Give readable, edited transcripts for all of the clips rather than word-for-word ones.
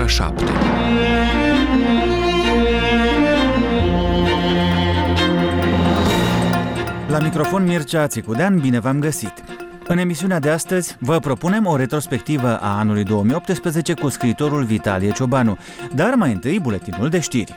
7. La microfon Mircea Țicudean, bine v-am găsit! În emisiunea de astăzi vă propunem o retrospectivă a anului 2018 cu scriitorul Vitalie Ciobanu, dar mai întâi buletinul de știri.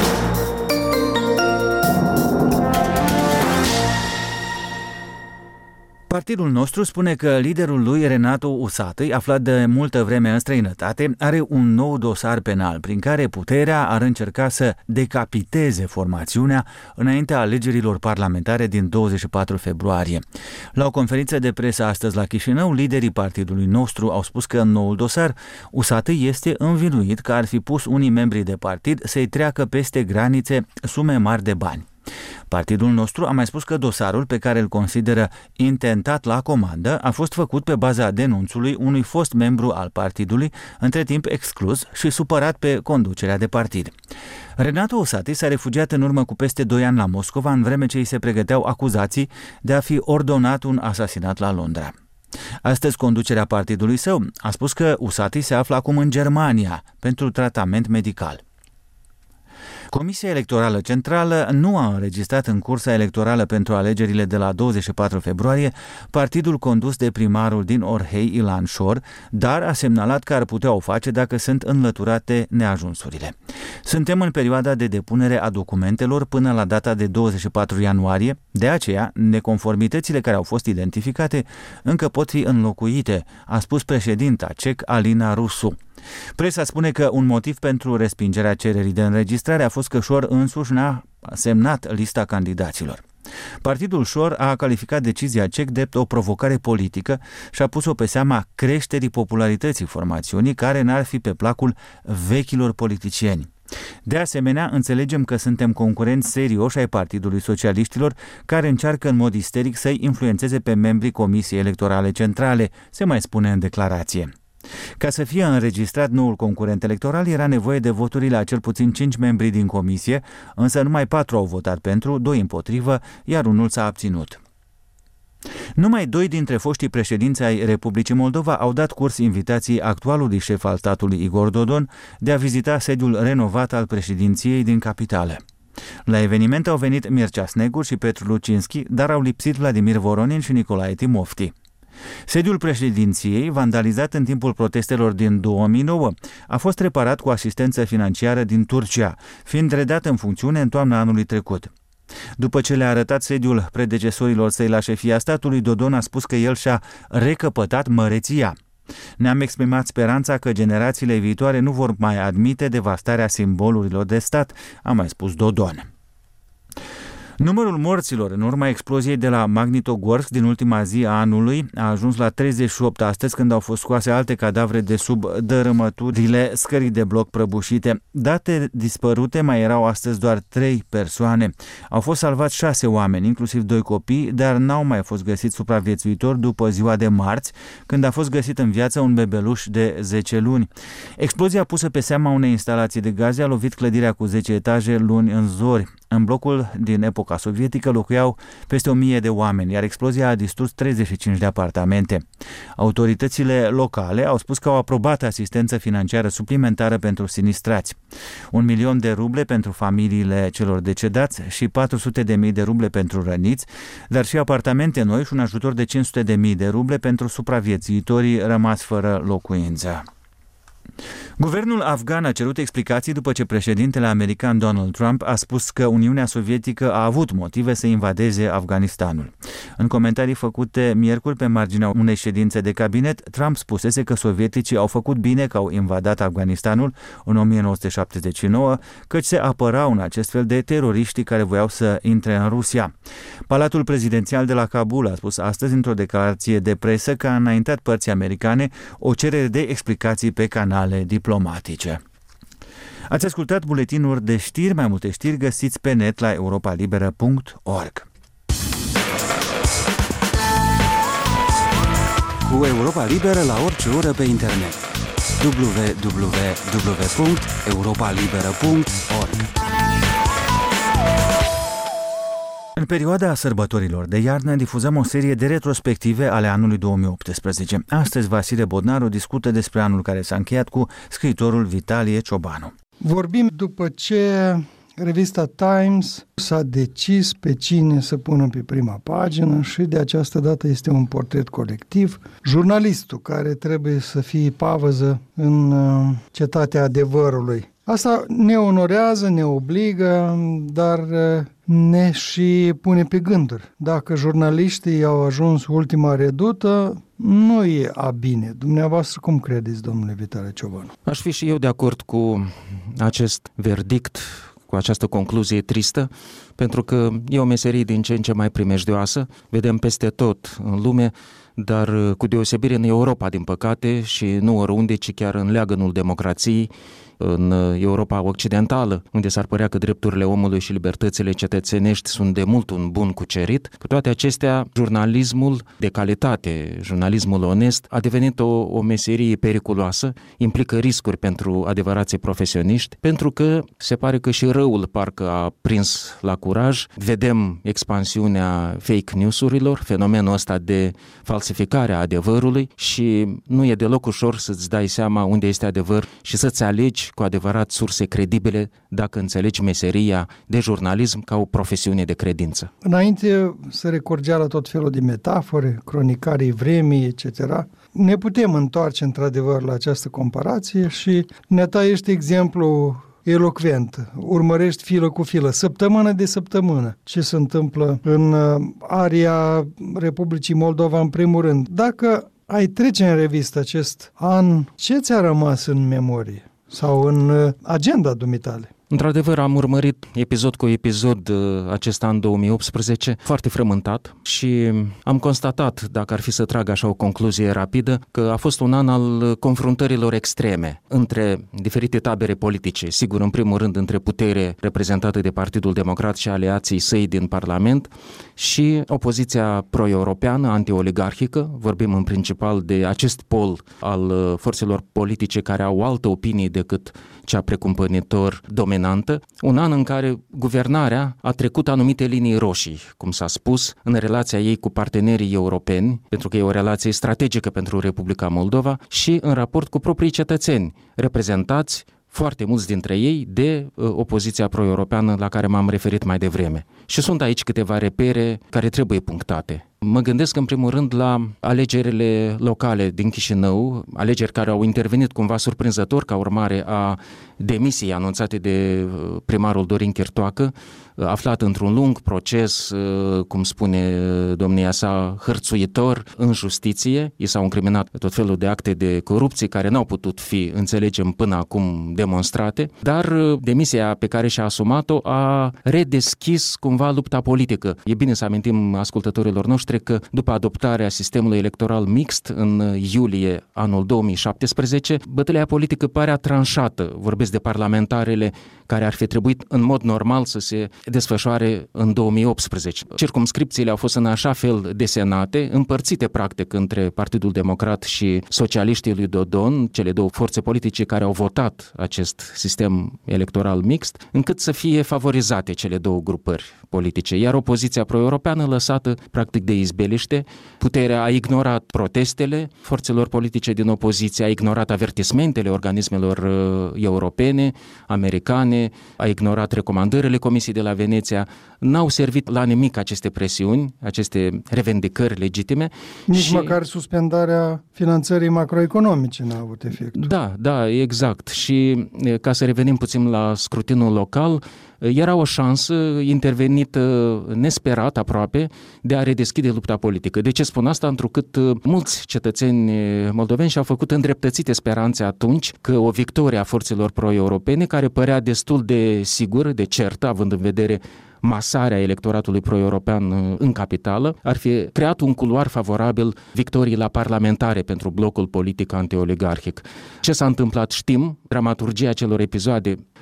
Partidul nostru spune că liderul lui, Renato Usatăi, aflat de multă vreme în străinătate, are un nou dosar penal prin care puterea ar încerca să decapiteze formațiunea înaintea alegerilor parlamentare din 24 februarie. La o conferință de presă astăzi la Chișinău, liderii partidului nostru au spus că în noul dosar Usatăi este învinuit că ar fi pus unii membri de partid să-i treacă peste granițe sume mari de bani. Partidul nostru a mai spus că dosarul, pe care îl consideră intentat la comandă, a fost făcut pe baza denunțului unui fost membru al partidului, între timp exclus și supărat pe conducerea de partid. Renato Usatăi s-a refugiat în urmă cu peste 2 ani la Moscova, în vreme ce îi se pregăteau acuzații de a fi ordonat un asasinat la Londra. Astăzi, conducerea partidului său a spus că Usatăi se află acum în Germania pentru tratament medical. Comisia Electorală Centrală nu a înregistrat în cursa electorală pentru alegerile de la 24 februarie partidul condus de primarul din Orhei, Ilan Șor, dar a semnalat că ar putea o face dacă sunt înlăturate neajunsurile. Suntem în perioada de depunere a documentelor până la data de 24 ianuarie, de aceea neconformitățile care au fost identificate încă pot fi înlocuite, a spus președinta cec Alina Rusu. Presa spune că un motiv pentru respingerea cererii de înregistrare a fost că Șor însuși n-a semnat lista candidaților. Partidul Șor a calificat decizia cec drept o provocare politică și a pus-o pe seama creșterii popularității formațiunii, care n-ar fi pe placul vechilor politicieni. De asemenea, înțelegem că suntem concurenți serioși ai Partidului Socialiștilor, care încearcă în mod isteric să-i influențeze pe membrii Comisiei Electorale Centrale, se mai spune în declarație. Ca să fie înregistrat noul concurent electoral, era nevoie de voturile a cel puțin 5 membri din comisie, însă numai 4 au votat pentru, 2 împotrivă, iar unul s-a abținut. Numai 2 dintre foștii președinți ai Republicii Moldova au dat curs invitației actualului șef al statului Igor Dodon de a vizita sediul renovat al președinției din capitală. La eveniment au venit Mircea Snegur și Petru Lucinski, dar au lipsit Vladimir Voronin și Nicolae Timofti. Sediul președinției, vandalizat în timpul protestelor din 2009, a fost reparat cu asistență financiară din Turcia, fiind redat în funcțiune în toamna anului trecut. După ce le-a arătat sediul predecesorilor săi la șefia statului, Dodon a spus că el și-a recăpătat măreția. Ne-am exprimat speranța că generațiile viitoare nu vor mai admite devastarea simbolurilor de stat, a mai spus Dodon. Numărul morților în urma exploziei de la Magnitogorsk din ultima zi a anului a ajuns la 38 astăzi, când au fost scoase alte cadavre de sub dărâmăturile scării de bloc prăbușite. Date dispărute mai erau astăzi doar 3 persoane. Au fost salvați 6 oameni, inclusiv 2 copii, dar n-au mai fost găsiți supraviețuitori după ziua de marți, când a fost găsit în viață un bebeluș de 10 luni. Explozia pusă pe seama unei instalații de gaze a lovit clădirea cu 10 etaje luni în zori. În blocul din epoca sovietică locuiau peste 1000 de oameni, iar explozia a distrus 35 de apartamente. Autoritățile locale au spus că au aprobat asistență financiară suplimentară pentru sinistrați. 1.000.000 de ruble pentru familiile celor decedați și 400.000 de ruble pentru răniți, dar și apartamente noi și un ajutor de 500.000 de ruble pentru supraviețuitorii rămași fără locuință. Guvernul afgan a cerut explicații după ce președintele american Donald Trump a spus că Uniunea Sovietică a avut motive să invadeze Afganistanul. În comentarii făcute miercuri pe marginea unei ședințe de cabinet, Trump spusese că sovieticii au făcut bine că au invadat Afganistanul în 1979, căci se apărau în acest fel de teroriștii care voiau să intre în Rusia. Palatul prezidențial de la Kabul a spus astăzi într-o declarație de presă că a înaintat părții americane o cerere de explicații pe canale diplomatice. Ați ascultat buletinuri de știri, mai multe știri găsiți pe net la europalibera.org. Cu Europa Liberă la orice oră pe internet. www.europalibera.org În perioada sărbătorilor de iarnă difuzăm o serie de retrospective ale anului 2018. Astăzi Vasile Bodnaru discută despre anul care s-a încheiat cu scriitorul Vitalie Ciobanu. Vorbim după ce revista Times s-a decis pe cine să pună pe prima pagină și de această dată este un portret colectiv. Jurnalistul care trebuie să fie pavăză în cetatea adevărului. Asta ne onorează, ne obligă, dar ne și pune pe gânduri. Dacă jurnaliștii au ajuns ultima redută, nu e a bine. Dumneavoastră cum credeți, domnule Vitalie Ciobanu? Aș fi și eu de acord cu acest verdict, cu această concluzie tristă, pentru că e o meserie din ce în ce mai primejdioasă. Vedem peste tot în lume, dar cu deosebire în Europa, din păcate, și nu oriunde, ci chiar în leagănul democrației, în Europa Occidentală, unde s-ar părea că drepturile omului și libertățile cetățenești sunt de mult un bun cucerit. Cu toate acestea, jurnalismul de calitate, jurnalismul onest, a devenit o meserie periculoasă, implică riscuri pentru adevărații profesioniști, pentru că se pare că și răul parcă a prins la curaj. Vedem expansiunea fake news-urilor, fenomenul ăsta de falsificare a adevărului și nu e deloc ușor să-ți dai seama unde este adevăr și să-ți alegi cu adevărat surse credibile dacă înțelegi meseria de jurnalism ca o profesiune de credință. Înainte să recurgea la tot felul de metafore, cronicarii vremii, etc., ne putem întoarce într-adevăr la această comparație și ne-a ești exemplu elocvent. Urmărești filă cu filă, săptămână de săptămână, ce se întâmplă în area Republicii Moldova în primul rând. Dacă ai trece în revistă acest an, ce ți-a rămas în memorie sau în agenda dumitale? Într-adevăr, am urmărit episod cu episod acest an 2018, foarte frământat și am constatat, dacă ar fi să trag așa o concluzie rapidă, că a fost un an al confruntărilor extreme între diferite tabere politice. Sigur, în primul rând, între putere reprezentată de Partidul Democrat și aliații săi din Parlament și opoziția pro-europeană, anti-oligarhică. Vorbim în principal de acest pol al forțelor politice care au altă opinie decât cea precumpănitor dominantă, un an în care guvernarea a trecut anumite linii roșii, cum s-a spus, în relația ei cu partenerii europeni, pentru că e o relație strategică pentru Republica Moldova, și în raport cu proprii cetățeni, reprezentați foarte mulți dintre ei de opoziția pro-europeană la care m-am referit mai devreme. Și sunt aici câteva repere care trebuie punctate. Mă gândesc în primul rând la alegerile locale din Chișinău, alegeri care au intervenit cumva surprinzător ca urmare a demisiei anunțate de primarul Dorin Chirtoacă, aflat într-un lung proces, cum spune domnia sa, hărțuitor în justiție. I s-au incriminat tot felul de acte de corupție care n-au putut fi, înțelegem, până acum demonstrate, dar demisia pe care și-a asumat-o a redeschis cumva lupta politică. E bine să amintim ascultătorilor noștri că după adoptarea sistemului electoral mixt în iulie anul 2017, bătălia politică părea tranșată. Vorbesc de parlamentarele care ar fi trebuit în mod normal să se desfășoare în 2018. Circumscripțiile au fost în așa fel desenate, împărțite practic între Partidul Democrat și socialiștii lui Dodon, cele două forțe politice care au votat acest sistem electoral mixt, încât să fie favorizate cele două grupări politice, iar opoziția pro-europeană lăsată practic de izbeliște. Puterea a ignorat protestele forțelor politice din opoziție, a ignorat avertismentele organismelor europene, americane, a ignorat recomandările Comisiei de la Veneția. N-au servit la nimic aceste presiuni, aceste revendicări legitime. Nici măcar suspendarea finanțării macroeconomice n-a avut efect. Da, exact. Și ca să revenim puțin la scrutinul local, era o șansă intervenită nesperat aproape de a redeschide lupta politică. De ce spun asta? Întrucât mulți cetățeni moldoveni și-au făcut îndreptățite speranțe atunci că o victorie a forțelor pro-europene, care părea destul de sigură, de certă, având în vedere masarea electoratului pro-european în capitală, ar fi creat un culoar favorabil victoriei la parlamentare pentru blocul politic anti-oligarhic. Ce s-a întâmplat știm, dramaturgia celor episoade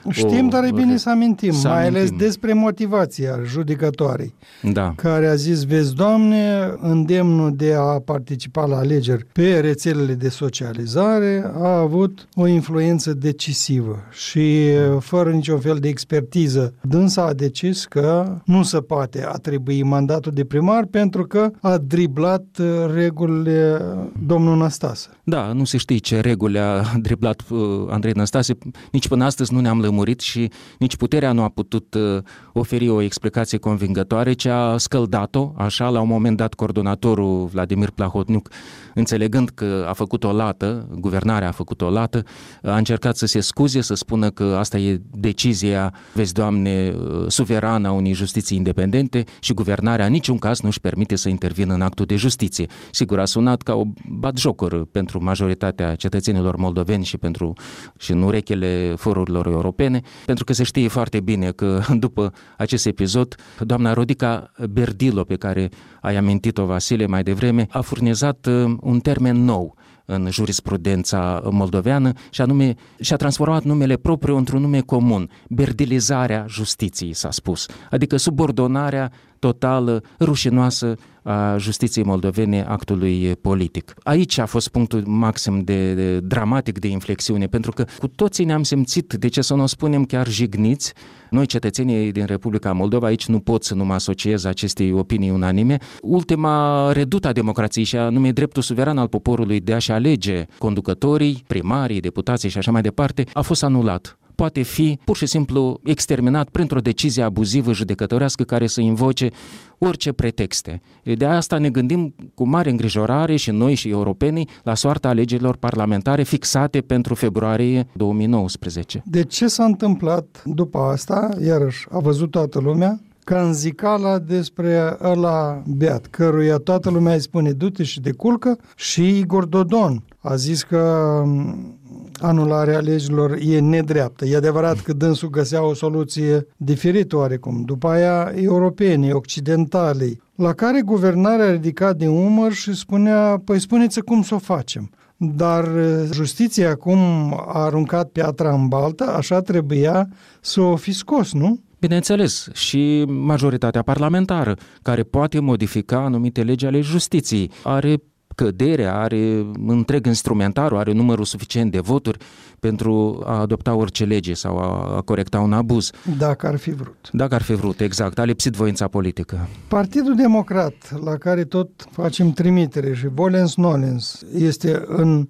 Știm, dar e bine să amintim, mai ales despre motivația judecătoarei, care a zis, vezi, Doamne, îndemnul de a participa la alegeri pe rețelele de socializare a avut o influență decisivă și fără niciun fel de expertiză, dânsa a decis că nu se poate atribui mandatul de primar pentru că a driblat regulile domnul Năstase. Da, nu se știe ce reguli a driblat Andrei Năstase, nici până astăzi nu ne-am lămurit și nici puterea nu a putut oferi o explicație convingătoare, ci a scăldat-o, așa, la un moment dat coordonatorul Vladimir Plahotniuc, înțelegând că a făcut o lată, guvernarea a făcut o lată, a încercat să se scuze, să spună că asta e decizia, vezi, Doamne, suverană a unei justiții independente și guvernarea în niciun caz nu își permite să intervină în actul de justiție. Sigur, a sunat ca o batjocură pentru majoritatea cetățenilor moldoveni și în urechile forurilor europene, pentru că se știe foarte bine că după acest episod, doamna Rodica Berdilo, pe care ai amintit-o, Vasile, mai devreme, a furnizat un termen nou în jurisprudența moldoveană și anume și-a transformat numele propriu într-un nume comun, berdilizarea justiției, s-a spus, adică subordonarea totală, rușinoasă a justiției moldovene actului politic. Aici a fost punctul maxim de dramatic de inflexiune, pentru că cu toții ne-am simțit, de ce să nu o spunem, chiar jigniți. Noi, cetățenii din Republica Moldova, aici nu pot să nu mă asociez acestei opinii unanime. Ultima redută a democrației, și anume dreptul suveran al poporului de a-și alege conducătorii, primarii, deputații și așa mai departe, a fost anulat. Poate fi pur și simplu exterminat printr-o decizie abuzivă judecătorească care să invoce orice pretexte. De asta ne gândim cu mare îngrijorare și noi și europenii la soarta alegerilor parlamentare fixate pentru februarie 2019. De ce s-a întâmplat după asta? Iarăși a văzut toată lumea ca în zicala despre ăla beat, căruia toată lumea îi spune du-te și de culcă, și Igor Dodon a zis că anularea legilor e nedreaptă. E adevărat că dânsul găsea o soluție diferită oarecum. După aia europenii, occidentalii, la care guvernarea a ridicat de umăr și spunea, păi spuneți cum să o facem. Dar justiția acum a aruncat piatra în baltă, așa trebuia să o fi scos, nu? Bineînțeles, și majoritatea parlamentară, care poate modifica anumite legi ale justiției, are cădere, are întreg instrumentarul, are numărul suficient de voturi pentru a adopta orice lege sau a corecta un abuz. Dacă ar fi vrut. Dacă ar fi vrut, exact. A lipsit voința politică. Partidul Democrat, la care tot facem trimitere și volens-nolens, este în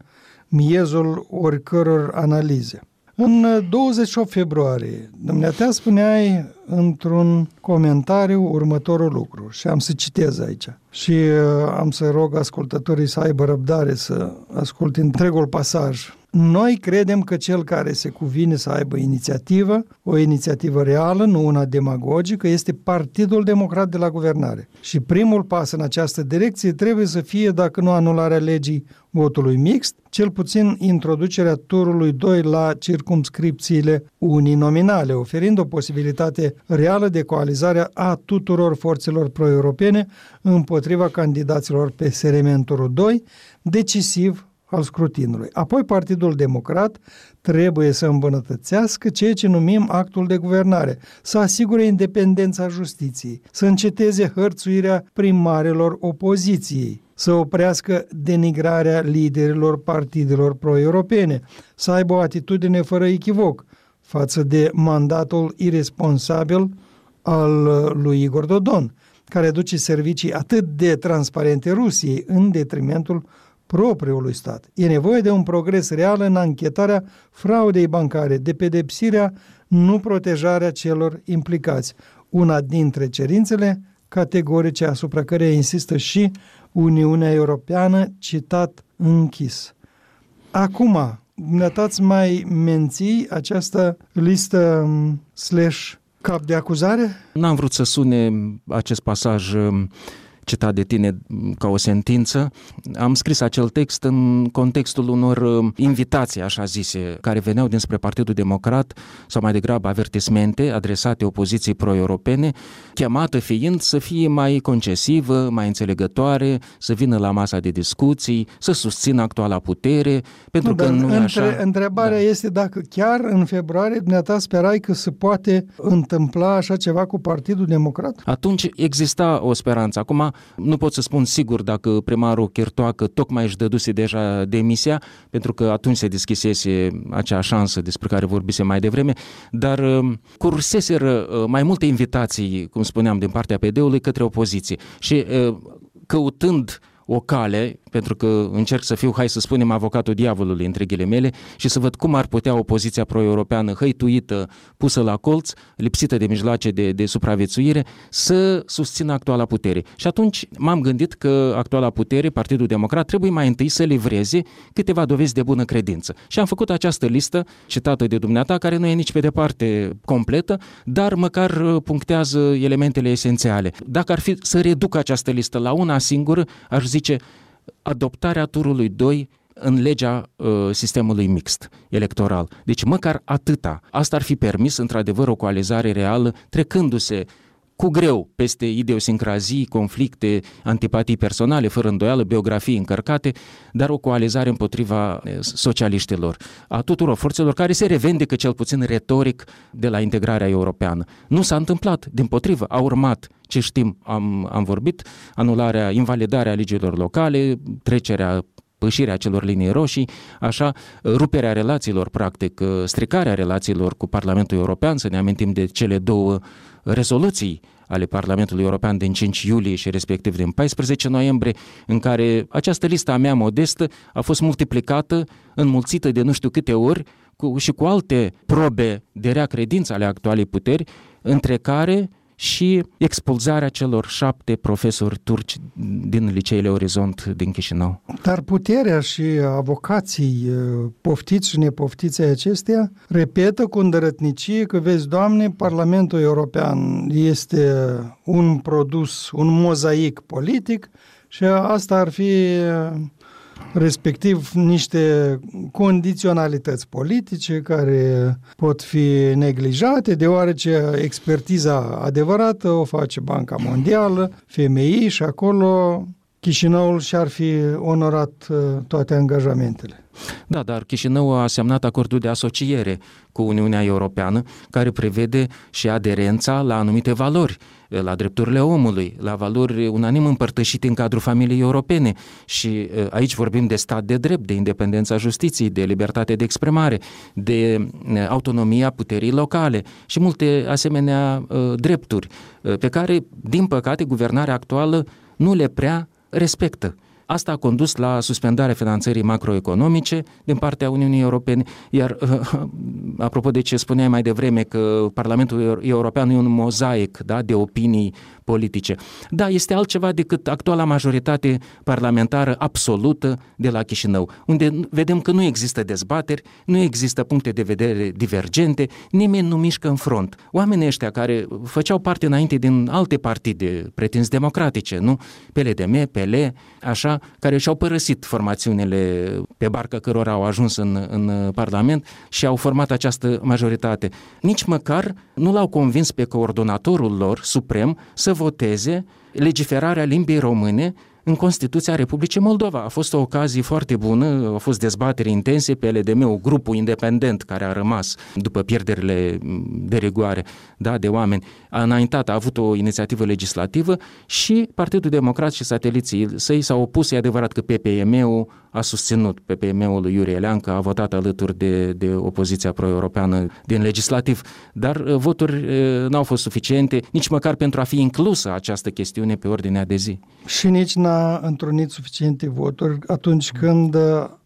miezul oricăror analize. În 28 februarie, dumneata spuneai într-un comentariu următorul lucru și am să citez aici și am să rog ascultătorii să aibă răbdare să asculte întregul pasaj. Noi credem că cel care se cuvine să aibă inițiativă, o inițiativă reală, nu una demagogică, este Partidul Democrat de la guvernare. Și primul pas în această direcție trebuie să fie, dacă nu anularea legii votului mixt, cel puțin introducerea turului 2 la circumscripțiile uninominale, oferind o posibilitate reală de coalizare a tuturor forțelor pro-europene împotriva candidaților pe segmentul 2, decisiv al scrutinului. Apoi Partidul Democrat trebuie să îmbunătățească ceea ce numim actul de guvernare, să asigure independența justiției, să înceteze hărțuirea primarilor opoziției, să oprească denigrarea liderilor partidelor pro-europene, să aibă o atitudine fără echivoc față de mandatul iresponsabil al lui Igor Dodon, care duce servicii atât de transparente Rusiei în detrimentul propriului stat. E nevoie de un progres real în anchetarea fraudei bancare, de pedepsirea, nu protejarea celor implicați. Una dintre cerințele categorice asupra căreia insistă și Uniunea Europeană, citat închis. Acum, dumneatați mai menții această listă / cap de acuzare? N-am vrut să sune acest pasaj citat de tine ca o sentință. Am scris acel text în contextul unor invitații, așa zise, care veneau dinspre Partidul Democrat, sau mai degrabă avertismente adresate opoziției pro-europene, chemată fiind să fie mai concesivă, mai înțelegătoare, să vină la masa de discuții, să susțină actuala putere, pentru că nu e așa. Întrebarea este dacă chiar în februarie dumneata sperai că se poate întâmpla așa ceva cu Partidul Democrat? Atunci exista o speranță. Acum nu pot să spun sigur dacă primarul Chirtoacă tocmai își dăduse deja demisia, pentru că atunci se deschisese acea șansă despre care vorbise mai devreme, dar curseseră mai multe invitații, cum spuneam, din partea PD-ului către opoziție și căutând o cale, pentru că încerc să fiu, hai să spunem, avocatul diavolului, între ghilimele, și să văd cum ar putea opoziția pro-europeană, hăituită, pusă la colț, lipsită de mijloace de supraviețuire, să susțină actuala putere. Și atunci m-am gândit că actuala putere, Partidul Democrat, trebuie mai întâi să livreze câteva dovezi de bună credință. Și am făcut această listă, citată de dumneata, care nu e nici pe departe completă, dar măcar punctează elementele esențiale. Dacă ar fi să reduc această listă la una singură, aș zice adoptarea turului 2 în legea sistemului mixt electoral. Deci măcar atâta. Asta ar fi permis într-adevăr o coalizare reală, trecându-se cu greu peste idiosincrazii, conflicte, antipatii personale, fără îndoială, biografii încărcate, dar o coalizare împotriva socialiștilor, a tuturor forțelor care se revendică cel puțin retoric de la integrarea europeană. Nu s-a întâmplat, dimpotrivă, a urmat ce știm, am vorbit, anularea, invalidarea legilor locale, pășirea celor linii roșii, așa, ruperea relațiilor, practic, stricarea relațiilor cu Parlamentul European, să ne amintim de cele două rezoluții ale Parlamentului European din 5 iulie și respectiv din 14 noiembrie, în care această listă a mea modestă a fost multiplicată, înmulțită de nu știu câte ori și cu alte probe de rea credință ale actualei puteri, între care și expulzarea celor 7 profesori turci din liceele Orizont din Chișinău. Dar puterea și avocații, poftiți și nepoftiți acestea, repetă cu îndărătnicie că, vezi, Doamne, Parlamentul European este un produs, un mozaic politic și asta ar fi respectiv niște condiționalități politice care pot fi neglijate, deoarece expertiza adevărată o face Banca Mondială, FMI și acolo Chișinăul și-ar fi onorat toate angajamentele. Da, dar Chișinău a semnat acordul de asociere cu Uniunea Europeană, care prevede și aderența la anumite valori, la drepturile omului, la valori unanim împărtășite în cadrul familiei europene. Și aici vorbim de stat de drept, de independența justiției, de libertate de exprimare, de autonomia puterii locale și multe asemenea drepturi pe care, din păcate, guvernarea actuală nu le prea respectă. Asta a condus la suspendarea finanțării macroeconomice din partea Uniunii Europene, iar apropo de ce spuneai mai devreme că Parlamentul European e un mozaic, da, de opinii politice. Da, este altceva decât actuala majoritate parlamentară absolută de la Chișinău, unde vedem că nu există dezbateri, nu există puncte de vedere divergente, nimeni nu mișcă în front. Oamenii ăștia care făceau parte înainte din alte partide pretins democratice, nu? PLDM, PL, așa, care și-au părăsit formațiunile pe barcă cărora au ajuns în Parlament și au format această majoritate. Nici măcar nu l-au convins pe coordonatorul lor suprem să voteze legiferarea limbii române în Constituția Republicii Moldova. A fost o ocazie foarte bună, au fost dezbateri intense pe LDM, grupul independent care a rămas după pierderile de rigoare, da, de oameni. A înaintat, a avut o inițiativă legislativă și Partidul Democrat și sateliții săi s-au opus. E adevărat că PPM-ul a susținut, PPM-ul lui Iurie Leancă a votat alături de opoziția pro-europeană din legislativ, dar voturi n-au fost suficiente, nici măcar pentru a fi inclusă această chestiune pe ordinea de zi. Și nici n-a întrunit suficiente voturi atunci când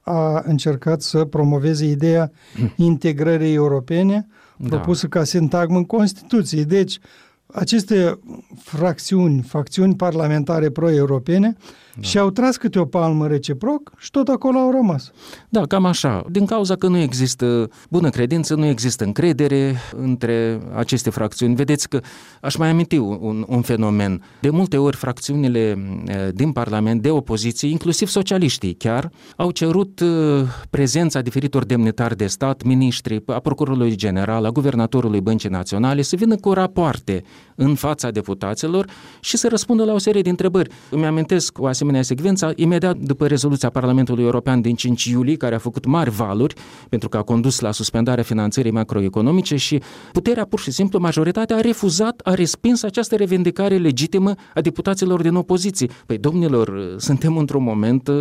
a încercat să promoveze ideea integrării europene propusă ca sintagmă în Constituție. Deci, aceste facțiuni parlamentare pro-europene Și au tras câte o palmă reciproc și tot acolo au rămas. Da, cam așa. Din cauza că nu există bună credință, nu există încredere între aceste fracțiuni. Vedeți că aș mai aminti un fenomen. De multe ori fracțiunile din Parlament, de opoziție, inclusiv socialiștii chiar, au cerut prezența diferitor demnitari de stat, miniștri, a procurorului general, a guvernatorului Băncii Naționale, să vină cu rapoarte în fața deputaților și să răspundă la o serie de întrebări. Îmi amintesc o asemenea secvență imediat după rezoluția Parlamentului European din 5 iulie, care a făcut mari valuri pentru că a condus la suspendarea finanțării macroeconomice și puterea, pur și simplu, majoritatea a refuzat, a respins această revendicare legitimă a deputaților din opoziție. Păi, domnilor, suntem într-un moment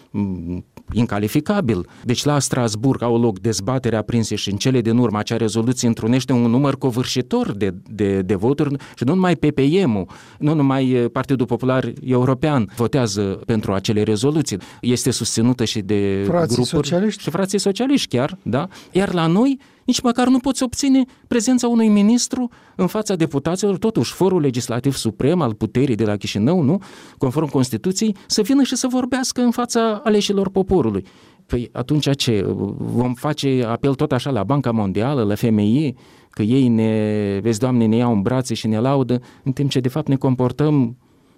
incalificabil. Deci la Strasburg au loc dezbatere aprinse și în cele din urmă acea rezoluție întrunește un număr covârșitor de voturi și nu numai PPM-ul, nu numai Partidul Popular European votează pentru acele rezoluții. Este susținută și de grupuri socialiști. Și frații socialiști chiar, da? Iar la noi nici măcar nu poți obține prezența unui ministru în fața deputaților, totuși forul legislativ suprem al puterii de la Chișinău, nu? Conform Constituției, să vină și să vorbească în fața aleșilor poporului. Păi atunci ce? Vom face apel tot așa la Banca Mondială, la FMI, că ei vezi, Doamne, ne iau în brațe și ne laudă, în timp ce de fapt ne comportăm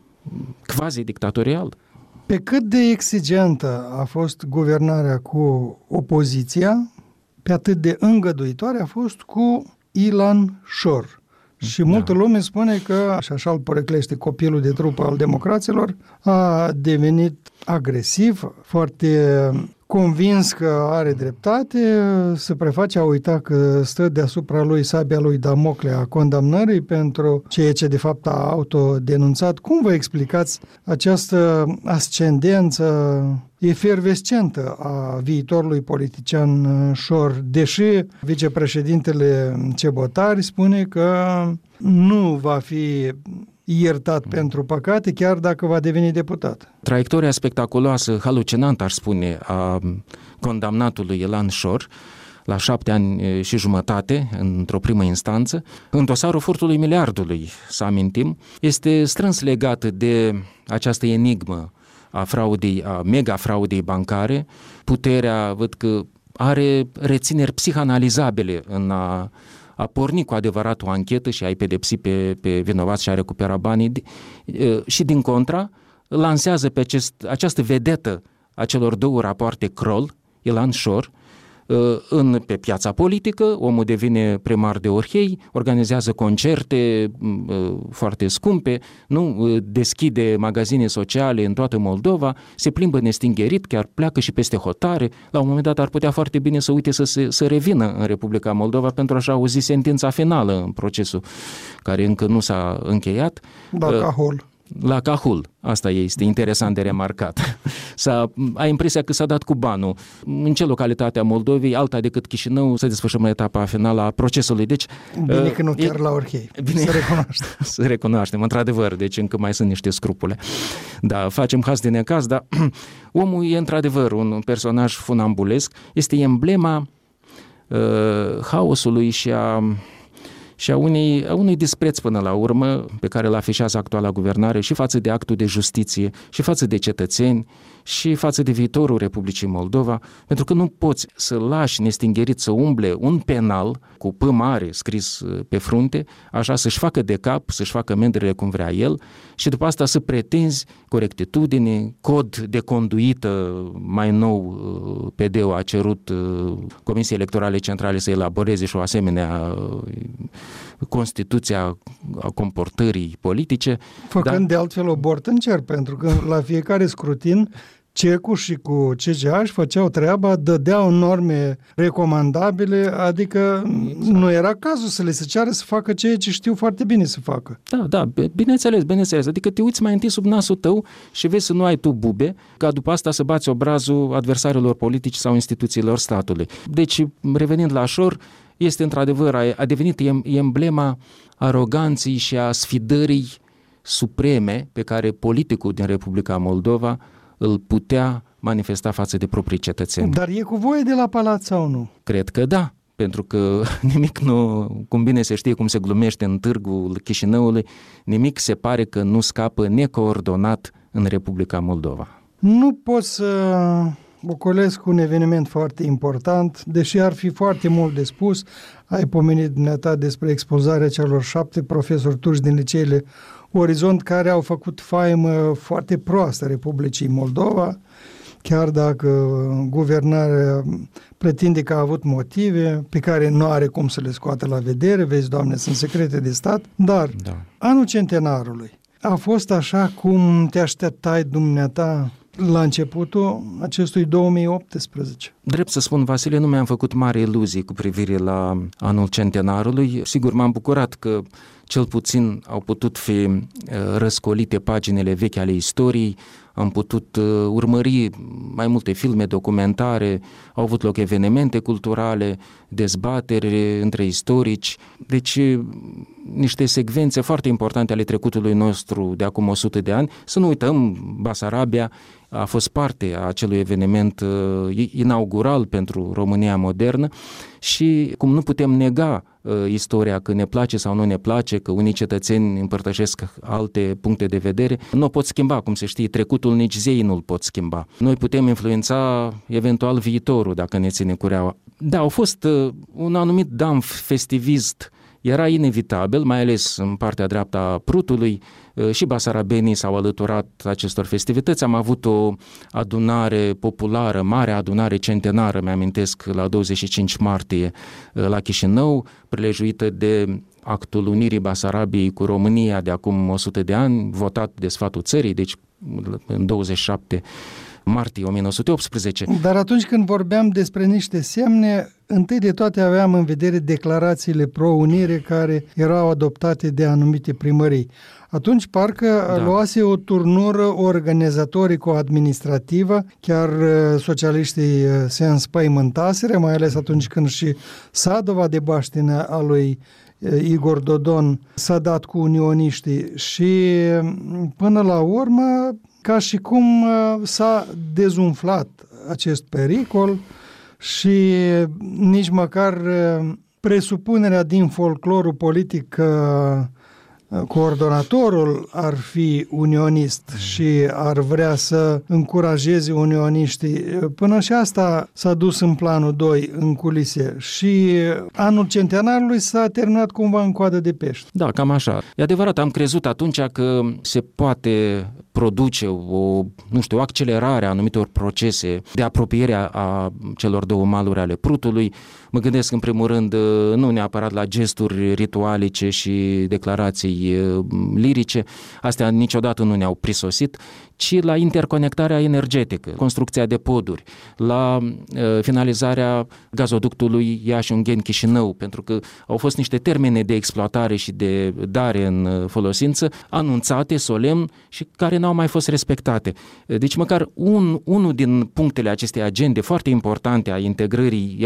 quasi-dictatorial. Pe cât de exigentă a fost guvernarea cu opoziția, pe atât de îngăduitoare a fost cu Ilan Șor. Și multă lume spune că, și așa îl poreclește copilul de trupă al democraților, a devenit agresiv, foarte convins că are dreptate, se preface a uita că stă deasupra lui sabia lui Damocle a condamnării pentru ceea ce de fapt a autodenunțat. Cum vă explicați această ascendență efervescentă a viitorului politician Șor, deși vicepreședintele Cebotari spune că nu va fi iertat pentru păcate, chiar dacă va deveni deputat? Traiectoria spectaculoasă, halucinantă, aș spune, a condamnatului Ilan Șor, la 7 ani și jumătate, într-o primă instanță, în dosarul furtului miliardului, să amintim, este strâns legată de această enigmă a fraudei, a mega-fraudei bancare. Puterea, văd că are rețineri psihanalizabile în a porni cu adevărat o anchetă și a-i pedepsi pe vinovați și a recupera banii și din contra lansează pe această vedetă a celor două rapoarte Kroll, Ilan Șor, pe piața politică. Omul devine primar de Orhei, organizează concerte foarte scumpe, nu? Deschide magazine sociale în toată Moldova, se plimbă nestingerit, chiar pleacă și peste hotare. La un moment dat ar putea foarte bine să uite să revină în Republica Moldova pentru a-și auzi sentința finală în procesul care încă nu s-a încheiat. La Cahul. Asta este interesant de remarcat. Ai impresia că s-a dat cu banul. În ce localitate a Moldovei, alta decât Chișinău, să desfășurăm etapa finală a procesului. Deci, bine că nu chiar la Orhei. Bine, să recunoaștem. Să recunoaștem, într-adevăr, deci încă mai sunt niște scrupule. Da, facem haz de necaz, dar omul e într-adevăr un personaj funambulesc, este emblema haosului și a unui dispreț până la urmă pe care îl afișează actuala guvernare și față de actul de justiție și față de cetățeni și față de viitorul Republicii Moldova, pentru că nu poți să lași nestingerit să umble un penal cu P mare scris pe frunte, așa să-și facă de cap, să-și facă mendrele cum vrea el și după asta să pretinzi corectitudine, cod de conduită. Mai nou PD-ul a cerut Comisiei Electorale Centrale să elaboreze și o asemenea Constituția a comportării politice. Făcând de altfel o bort în cer, pentru că la fiecare scrutin CECU și cu CGA își făceau treaba, dădeau norme recomandabile, adică nu era cazul să le se ceară să facă ceea ce știu foarte bine să facă. Da, bineînțeles, adică te uiți mai întâi sub nasul tău și vezi să nu ai tu bube, ca după asta să bați obrazul adversarilor politici sau instituțiilor statului. Deci, revenind la Șor, este într-adevăr, a devenit emblema aroganței și a sfidării supreme pe care politicul din Republica Moldova îl putea manifesta față de proprii cetățeni. Dar e cu voie de la palat sau nu? Cred că da, pentru că nimic nu, cum bine se știe, cum se glumește în târgul Chișinăului, nimic se pare că nu scapă necoordonat în Republica Moldova. Nu pot să ocolesc un eveniment foarte important, deși ar fi foarte mult de spus. Ai pomenit dumneata despre expozarea celor 7 profesori turci din liceele Orizont, care au făcut faimă foarte proastă Republicii Moldova, chiar dacă guvernarea pretinde că a avut motive pe care nu are cum să le scoată la vedere, vezi, Doamne, sunt secrete de stat, dar anul centenarului a fost așa cum te așteptai dumneata la începutul acestui 2018. Drept să spun, Vasile, nu mi-am făcut mari iluzii cu privire la anul centenarului. Sigur, m-am bucurat că cel puțin au putut fi răscolite paginile vechi ale istoriei, am putut urmări mai multe filme documentare, au avut loc evenimente culturale, dezbateri între istorici, deci niște secvențe foarte importante ale trecutului nostru de acum 100 de ani. Să nu uităm, Basarabia a fost parte a acelui eveniment inaugural pentru România modernă și cum nu putem nega istoria, că ne place sau nu ne place, că unii cetățeni împărtășesc alte puncte de vedere, nu o pot schimba, cum se știe, trecutul nici zeii nu-l pot schimba. Noi putem influența eventual viitorul dacă ne ține cureaua. Da, au fost un anumit damp festivist, era inevitabil, mai ales în partea dreaptă a Prutului, și basarabenii s-au alăturat acestor festivități. Am avut o adunare populară, mare adunare centenară, mi-amintesc, la 25 martie la Chișinău, prelejuită de actul unirii Basarabiei cu România de acum 100 de ani, votat de sfatul țării, deci în 27 martie 1918. Dar atunci când vorbeam despre niște semne, întâi de toate aveam în vedere declarațiile pro-unire care erau adoptate de anumite primării. Atunci parcă luase o turnură organizatorico-administrativă, chiar socialiștii se înspăimântaseră, mai ales atunci când și Sadova de baștină a lui Igor Dodon s-a dat cu unioniștii și până la urmă ca și cum s-a dezumflat acest pericol și nici măcar presupunerea din folclorul politic că coordonatorul ar fi unionist și ar vrea să încurajeze unioniștii. Până și asta s-a dus în planul 2, în culise. Și anul centenarului s-a terminat cumva în coadă de pește. Da, cam așa. E adevărat, am crezut atunci că se poate produce o accelerare a anumitor procese de apropiere a celor două maluri ale Prutului. Mă gândesc în primul rând nu neapărat la gesturi ritualice și declarații lirice, astea niciodată nu ne-au prisosit, ci la interconectarea energetică, construcția de poduri, la finalizarea gazoductului Iași-Ungheni-Chișinău, pentru că au fost niște termene de exploatare și de dare în folosință anunțate solemn și care n-au mai fost respectate. Deci măcar unul din punctele acestei agende foarte importante a integrării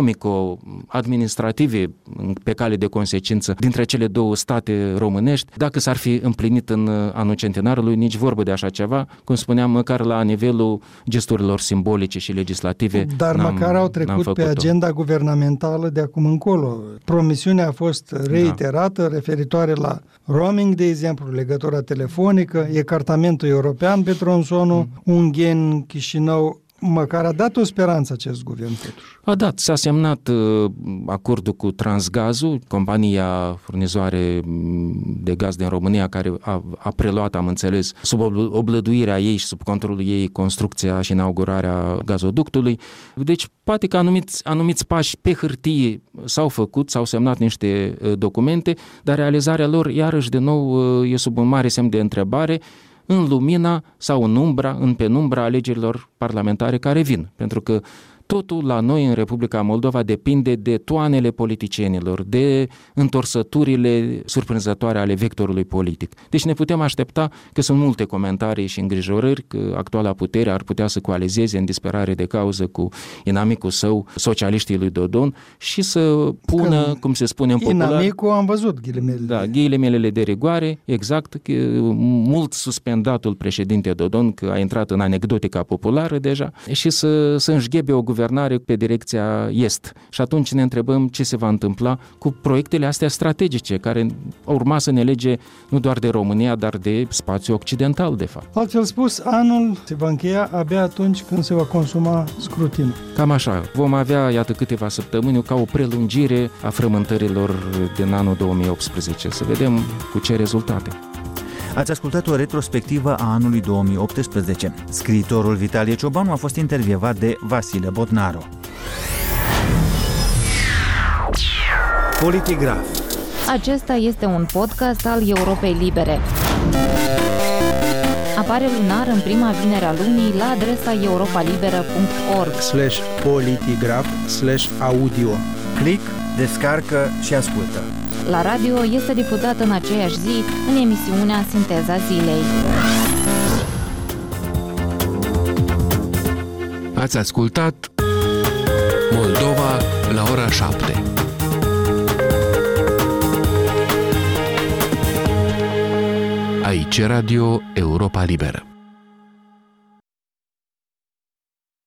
economico-administrative pe cale de consecință dintre cele două state românești, dacă s-ar fi împlinit în anul centenarului, nici vorbă de așa ceva, cum spuneam, măcar la nivelul gesturilor simbolice și legislative. Dar măcar au trecut pe agenda guvernamentală de acum încolo. Promisiunea a fost reiterată referitoare la roaming, de exemplu, legătura telefonică, ecartamentul european pe tronsonul Ungheni-Chișinău. Măcar a dat o speranță acest guvern, totuși. A dat, s-a semnat acordul cu Transgazul, compania furnizoare de gaz din România, care a preluat, am înțeles, sub oblăduirea ei și sub controlul ei construcția și inaugurarea gazoductului. Deci, poate că anumiți pași pe hârtie s-au făcut, s-au semnat niște documente, dar realizarea lor, iarăși, de nou, e sub un mare semn de întrebare, în lumina sau în penumbra alegerilor parlamentare care vin. Pentru că totul la noi în Republica Moldova depinde de toanele politicienilor, de întorsăturile surprinzătoare ale vectorului politic. Deci ne putem aștepta că sunt multe comentarii și îngrijorări că actuala putere ar putea să coalizeze în disperare de cauză cu inamicul său, socialiștii lui Dodon, și să pună, cum se spune în popular... Inamicul am văzut, ghilimele. Da, ghilimele de rigoare, exact, mult suspendatul președinte Dodon, că a intrat în anecdotica populară deja, și să înșghebe o guvernare pe direcția est. Și atunci ne întrebăm ce se va întâmpla cu proiectele astea strategice, care urma să ne lege nu doar de România, dar de spațiul occidental, de fapt. Altfel spus, anul se va încheia abia atunci când se va consuma scrutinul. Cam așa. Vom avea, iată, câteva săptămâni ca o prelungire a frământărilor din anul 2018. Să vedem cu ce rezultate. Ați ascultat o retrospectivă a anului 2018. Scriitorul Vitalie Ciobanu a fost intervievat de Vasile Botnaru. Politigraf. Acesta este un podcast al Europei Libere. Apare lunar în prima vinere a lunii la adresa europalibera.org/politigraf/audio. Click, descarcă și ascultă. La radio este difuzat în aceeași zi în emisiunea Sinteza Zilei. Ați ascultat Moldova la ora 7. Aici Radio Europa Liberă.